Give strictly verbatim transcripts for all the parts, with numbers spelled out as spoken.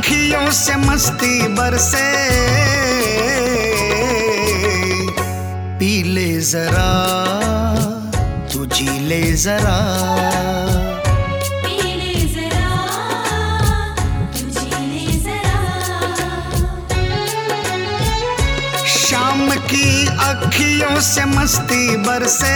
अखियों से मस्ती बरसे, पी ले जरा तू जी ले जरा, पी ले जरा तू जी ले जरा। शाम की अखियों से मस्ती बरसे,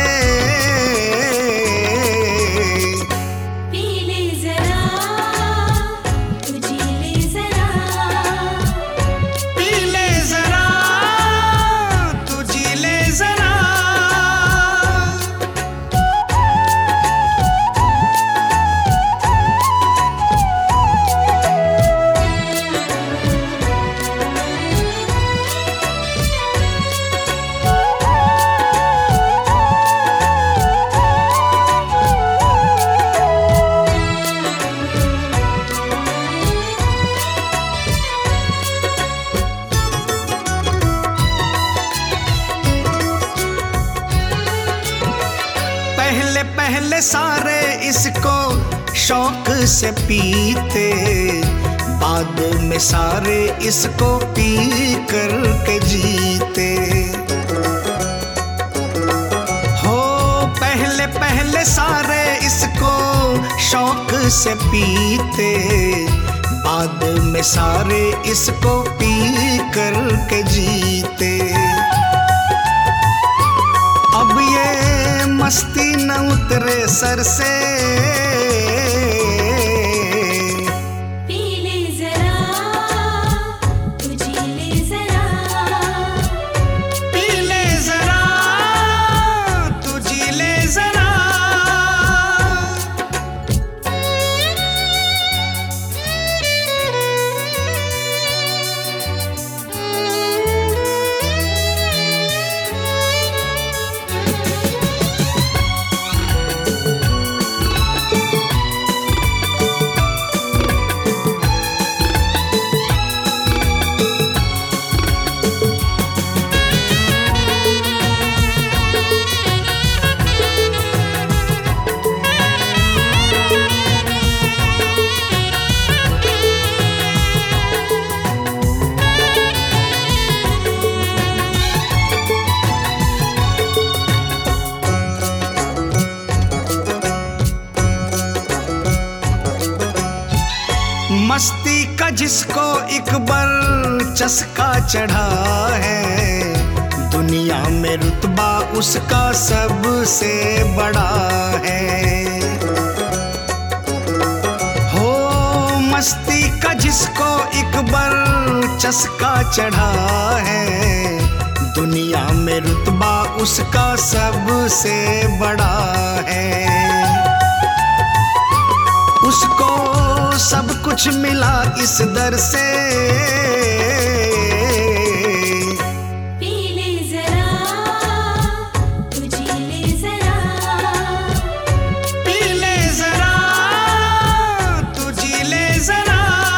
पहले पहले सारे इसको शौक से पीते, बाद में सारे इसको पी कर के जीते। हो पहले पहले सारे इसको शौक से पीते, बाद में सारे इसको पी कर के जीते। अब ये मस्ती न उतरे सर से, पी ले जरा तू जी ले जरा, पी ले जरा तू जी ले जरा। मस्ती का जिसको एक बार चस्का चढ़ा है, दुनिया में रुतबा उसका सबसे बड़ा है। हो मस्ती का जिसको एक बार चस्का चढ़ा है, दुनिया में रुतबा उसका सबसे बड़ा है। उसको सब कुछ मिला इस दर से, पी ले जरा तू जी ले जरा, पी ले जरा तू जी ले जरा।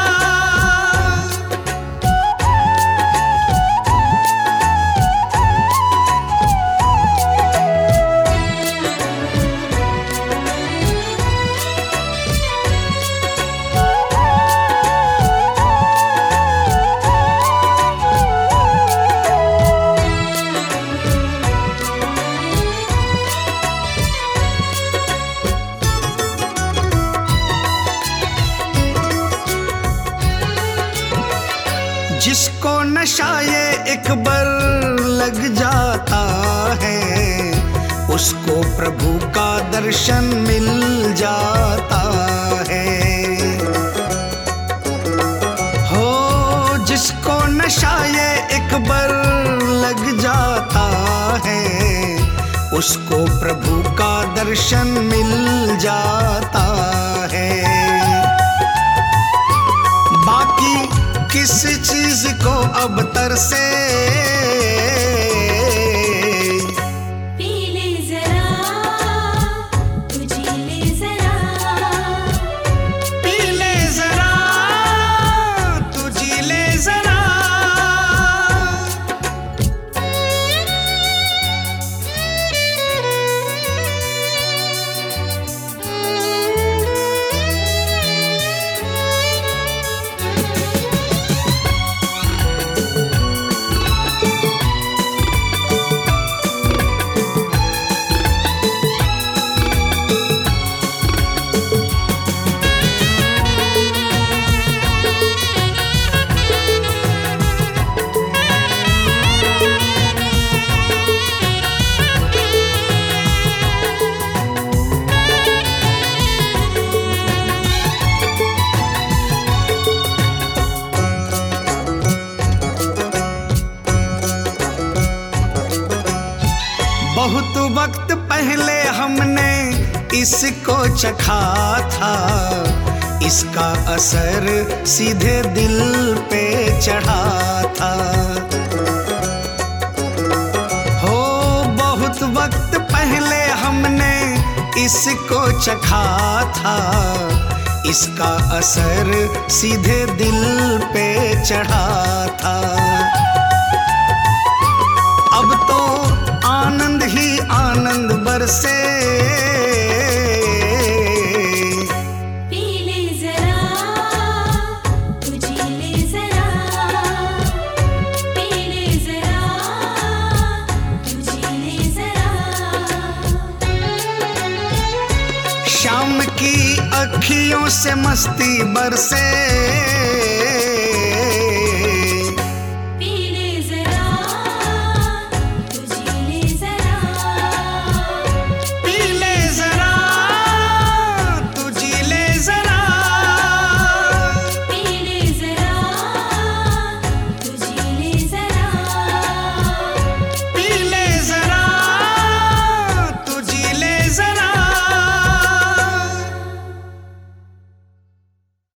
जिसको नशा ये एक बार लग जाता है, उसको प्रभु का दर्शन मिल जाता है। हो जिसको नशा ये एक बार लग जाता है, उसको प्रभु का दर्शन मिल जाता है। बाकी किस चीज को अब तरसे, पी ले जरा तू जी ले जरा, पी ले जरा तू जी ले जरा। बहुत वक्त पहले हमने इसको चखा था, इसका असर सीधे दिल पे चढ़ा था। हो बहुत वक्त पहले हमने इसको चखा था, इसका असर सीधे दिल पे चढ़ा था। अब तो आनंद ही आनंद बरसे, पी ले जरा तू जी ले जरा, पी ले जरा तू जी ले जरा। शाम की अखियों से मस्ती बरसे,